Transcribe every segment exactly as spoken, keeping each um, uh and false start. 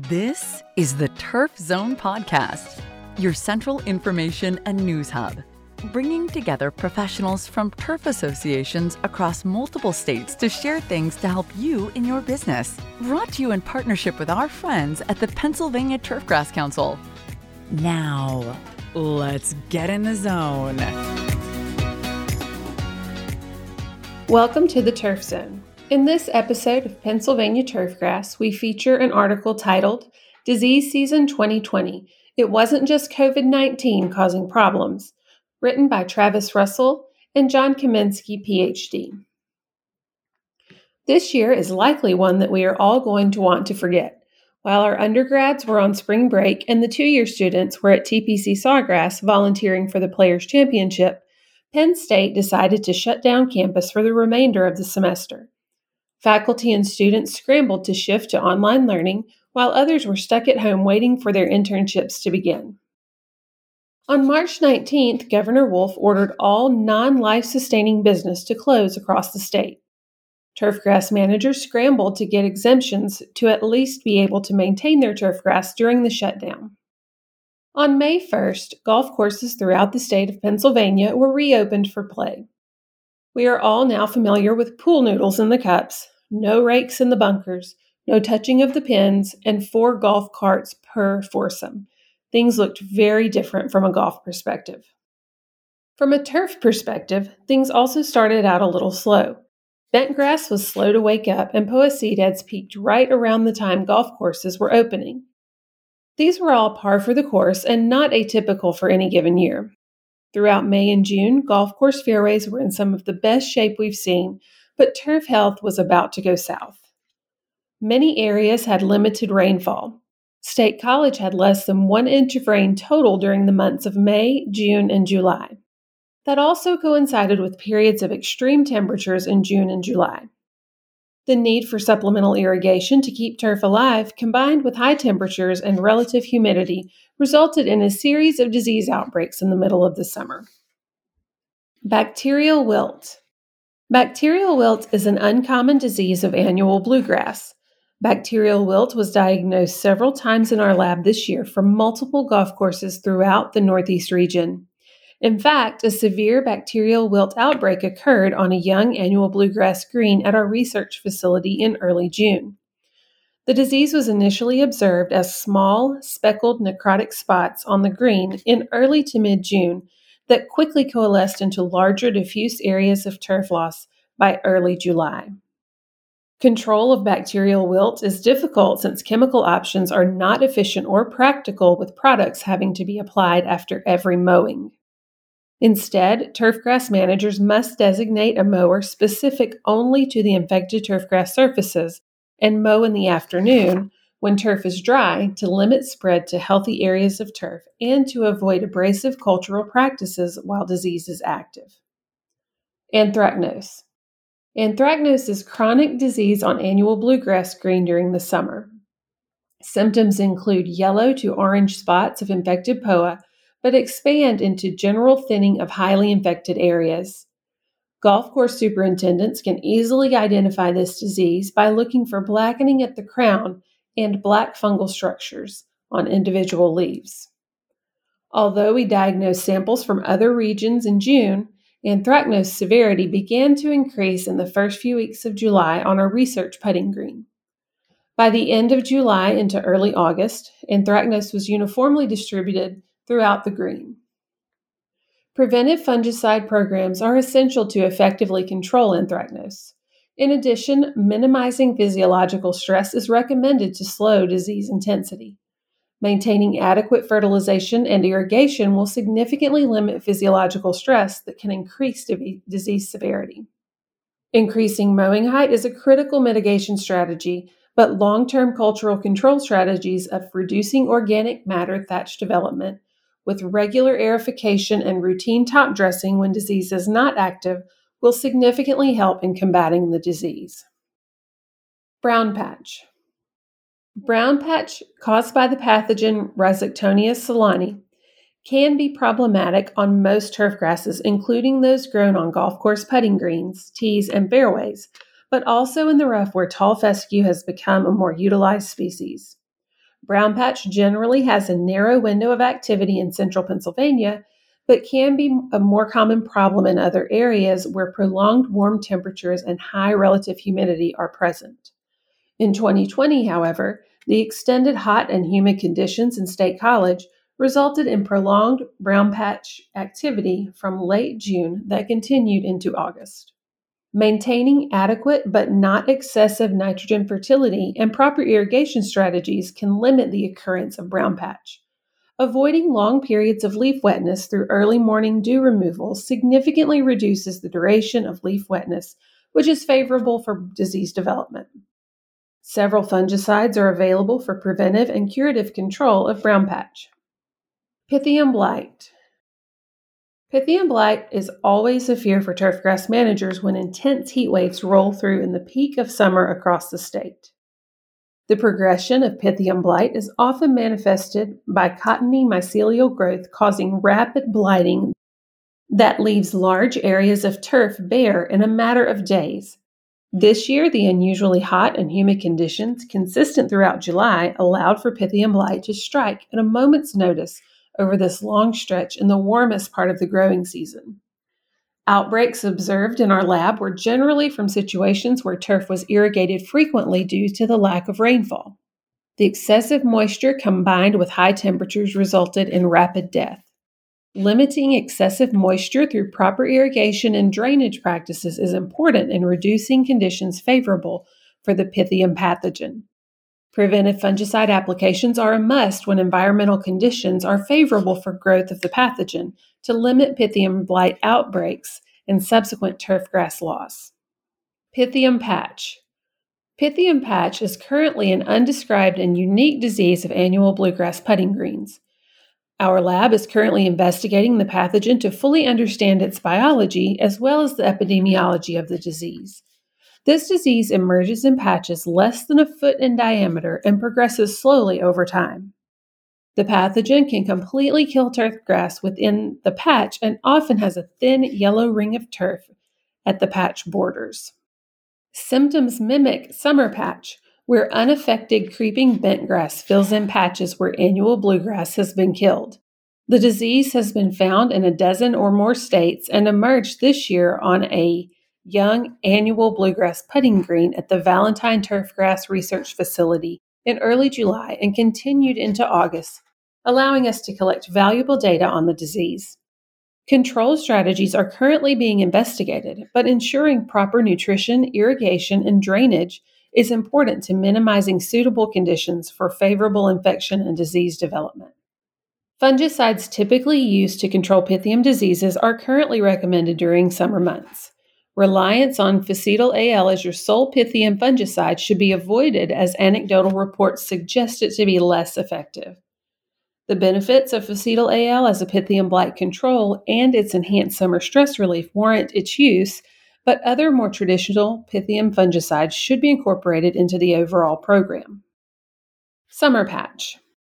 This is the Turf Zone Podcast, your central information and news hub, bringing together professionals from turf associations across multiple states to share things to help you in your business. Brought to you in partnership with our friends at the Pennsylvania Turfgrass Council. Now, let's get in the zone. Welcome to the Turf Zone. In this episode of Pennsylvania Turfgrass, we feature an article titled Disease Season twenty twenty. It wasn't just covid nineteen causing problems, written by Travis Russell and John Kaminsky, P H D. This year is likely one that we are all going to want to forget. While our undergrads were on spring break and the two-year students were at T P C Sawgrass volunteering for the Players' Championship, Penn State decided to shut down campus for the remainder of the semester. Faculty and students scrambled to shift to online learning, while others were stuck at home waiting for their internships to begin. On March nineteenth, Governor Wolf ordered all non-life-sustaining business to close across the state. Turfgrass managers scrambled to get exemptions to at least be able to maintain their turfgrass during the shutdown. On May first, golf courses throughout the state of Pennsylvania were reopened for play. We are all now familiar with pool noodles in the cups, no rakes in the bunkers, no touching of the pins, and four golf carts per foursome. Things looked very different from a golf perspective. From a turf perspective, things also started out a little slow. Bentgrass was slow to wake up, and P O A seedheads peaked right around the time golf courses were opening. These were all par for the course and not atypical for any given year. Throughout May and June, golf course fairways were in some of the best shape we've seen, but turf health was about to go south. Many areas had limited rainfall. State College had less than one inch of rain total during the months of May, June, and July. That also coincided with periods of extreme temperatures in June and July. The need for supplemental irrigation to keep turf alive, combined with high temperatures and relative humidity, resulted in a series of disease outbreaks in the middle of the summer. Bacterial wilt. Bacterial wilt is an uncommon disease of annual bluegrass. Bacterial wilt was diagnosed several times in our lab this year from multiple golf courses throughout the Northeast region. In fact, a severe bacterial wilt outbreak occurred on a young annual bluegrass green at our research facility in early June. The disease was initially observed as small, speckled necrotic spots on the green in early to mid-June that quickly coalesced into larger diffuse areas of turf loss by early July. Control of bacterial wilt is difficult since chemical options are not efficient or practical with products having to be applied after every mowing. Instead, turfgrass managers must designate a mower specific only to the infected turfgrass surfaces and mow in the afternoon when turf is dry to limit spread to healthy areas of turf and to avoid abrasive cultural practices while disease is active. Anthracnose. Anthracnose is chronic disease on annual bluegrass green during the summer. Symptoms include yellow to orange spots of infected P O A, but expand into general thinning of highly infected areas. Golf course superintendents can easily identify this disease by looking for blackening at the crown and black fungal structures on individual leaves. Although we diagnosed samples from other regions in June, anthracnose severity began to increase in the first few weeks of July on our research putting green. By the end of July into early August, anthracnose was uniformly distributed throughout the green. Preventive fungicide programs are essential to effectively control anthracnose. In addition, minimizing physiological stress is recommended to slow disease intensity. Maintaining adequate fertilization and irrigation will significantly limit physiological stress that can increase disease severity. Increasing mowing height is a critical mitigation strategy, but long-term cultural control strategies of reducing organic matter thatch development with regular aerification and routine top dressing when disease is not active will significantly help in combating the disease. Brown patch. Brown patch, caused by the pathogen Rhizoctonia solani, can be problematic on most turf grasses, including those grown on golf course putting greens, tees, and fairways, but also in the rough where tall fescue has become a more utilized species. Brown patch generally has a narrow window of activity in central Pennsylvania, but can be a more common problem in other areas where prolonged warm temperatures and high relative humidity are present. In twenty twenty, however, the extended hot and humid conditions in State College resulted in prolonged brown patch activity from late June that continued into August. Maintaining adequate but not excessive nitrogen fertility and proper irrigation strategies can limit the occurrence of brown patch. Avoiding long periods of leaf wetness through early morning dew removal significantly reduces the duration of leaf wetness, which is favorable for disease development. Several fungicides are available for preventive and curative control of brown patch. Pythium blight. Pythium blight is always a fear for turfgrass managers when intense heat waves roll through in the peak of summer across the state. The progression of Pythium blight is often manifested by cottony mycelial growth causing rapid blighting that leaves large areas of turf bare in a matter of days. This year, the unusually hot and humid conditions consistent throughout July allowed for Pythium blight to strike at a moment's notice over this long stretch in the warmest part of the growing season. Outbreaks observed in our lab were generally from situations where turf was irrigated frequently due to the lack of rainfall. The excessive moisture combined with high temperatures resulted in rapid death. Limiting excessive moisture through proper irrigation and drainage practices is important in reducing conditions favorable for the Pythium pathogen. Preventive fungicide applications are a must when environmental conditions are favorable for growth of the pathogen to limit Pythium blight outbreaks and subsequent turfgrass loss. Pythium patch. Pythium patch is currently an undescribed and unique disease of annual bluegrass putting greens. Our lab is currently investigating the pathogen to fully understand its biology as well as the epidemiology of the disease. This disease emerges in patches less than a foot in diameter and progresses slowly over time. The pathogen can completely kill turfgrass within the patch and often has a thin yellow ring of turf at the patch borders. Symptoms mimic summer patch, where unaffected creeping bentgrass fills in patches where annual bluegrass has been killed. The disease has been found in a dozen or more states and emerged this year on a young annual bluegrass putting green at the Valentine Turfgrass Research Facility in early July and continued into August, allowing us to collect valuable data on the disease. Control strategies are currently being investigated, but ensuring proper nutrition, irrigation, and drainage is important to minimizing suitable conditions for favorable infection and disease development. Fungicides typically used to control Pythium diseases are currently recommended during summer months. Reliance on Facetal A L as your sole Pythium fungicide should be avoided as anecdotal reports suggest it to be less effective. The benefits of Facetal A L as a Pythium blight control and its enhanced summer stress relief warrant its use, but other more traditional Pythium fungicides should be incorporated into the overall program. Summer patch.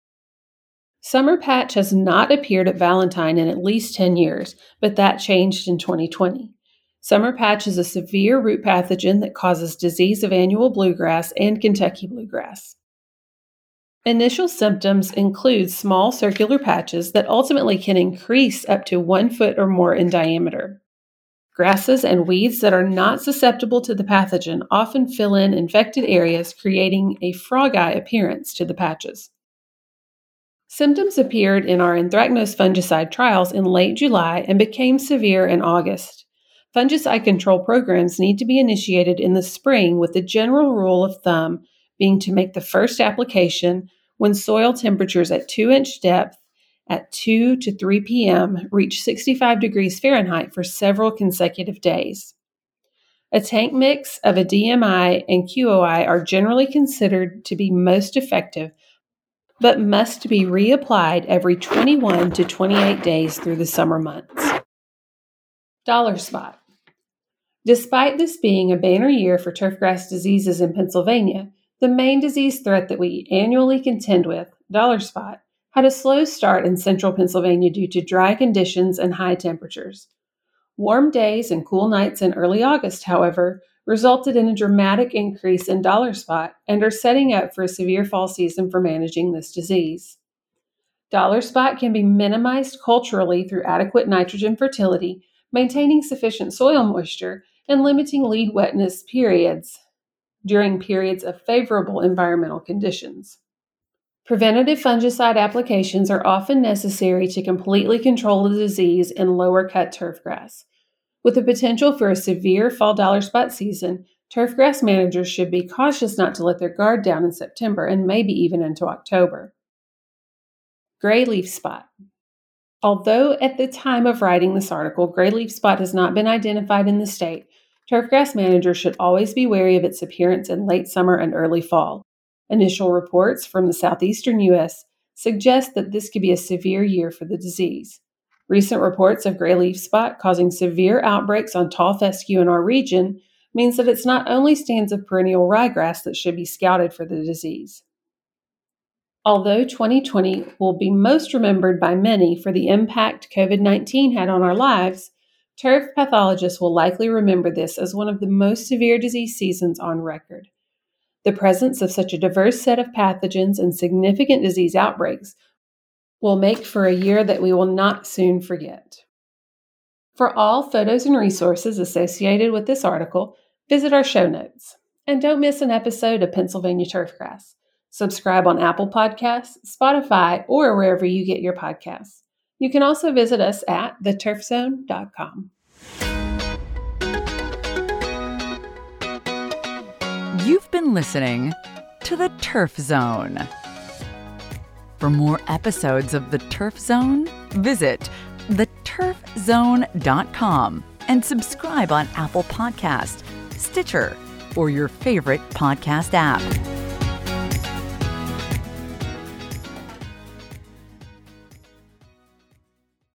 Summer patch has not appeared at Valentine in at least ten years, but that changed in twenty twenty. Summer patch is a severe root pathogen that causes disease of annual bluegrass and Kentucky bluegrass. Initial symptoms include small circular patches that ultimately can increase up to one foot or more in diameter. Grasses and weeds that are not susceptible to the pathogen often fill in infected areas, creating a frog eye appearance to the patches. Symptoms appeared in our anthracnose fungicide trials in late July and became severe in August. Fungicide control programs need to be initiated in the spring, with the general rule of thumb being to make the first application when soil temperatures at two inch depth at two to three p.m. reach sixty-five degrees Fahrenheit for several consecutive days. A tank mix of a D M I and Q O I are generally considered to be most effective, but must be reapplied every twenty-one to twenty-eight days through the summer months. Dollar spot. Despite this being a banner year for turfgrass diseases in Pennsylvania, the main disease threat that we annually contend with, dollar spot, had a slow start in central Pennsylvania due to dry conditions and high temperatures. Warm days and cool nights in early August, however, resulted in a dramatic increase in dollar spot and are setting up for a severe fall season for managing this disease. Dollar spot can be minimized culturally through adequate nitrogen fertility, maintaining sufficient soil moisture, and limiting lead wetness periods during periods of favorable environmental conditions. Preventative fungicide applications are often necessary to completely control the disease in lower-cut turfgrass. With the potential for a severe fall dollar spot season, turfgrass managers should be cautious not to let their guard down in September and maybe even into October. Gray leaf spot. Although at the time of writing this article, gray leaf spot has not been identified in the state, turfgrass managers should always be wary of its appearance in late summer and early fall. Initial reports from the southeastern U S suggest that this could be a severe year for the disease. Recent reports of gray leaf spot causing severe outbreaks on tall fescue in our region means that it's not only stands of perennial ryegrass that should be scouted for the disease. Although twenty twenty will be most remembered by many for the impact covid nineteen had on our lives, turf pathologists will likely remember this as one of the most severe disease seasons on record. The presence of such a diverse set of pathogens and significant disease outbreaks will make for a year that we will not soon forget. For all photos and resources associated with this article, visit our show notes. And don't miss an episode of Pennsylvania Turfgrass. Subscribe on Apple Podcasts, Spotify, or wherever you get your podcasts. You can also visit us at the turf zone dot com. You've been listening to The Turf Zone. For more episodes of The Turf Zone, visit the turf zone dot com and subscribe on Apple Podcasts, Stitcher, or your favorite podcast app.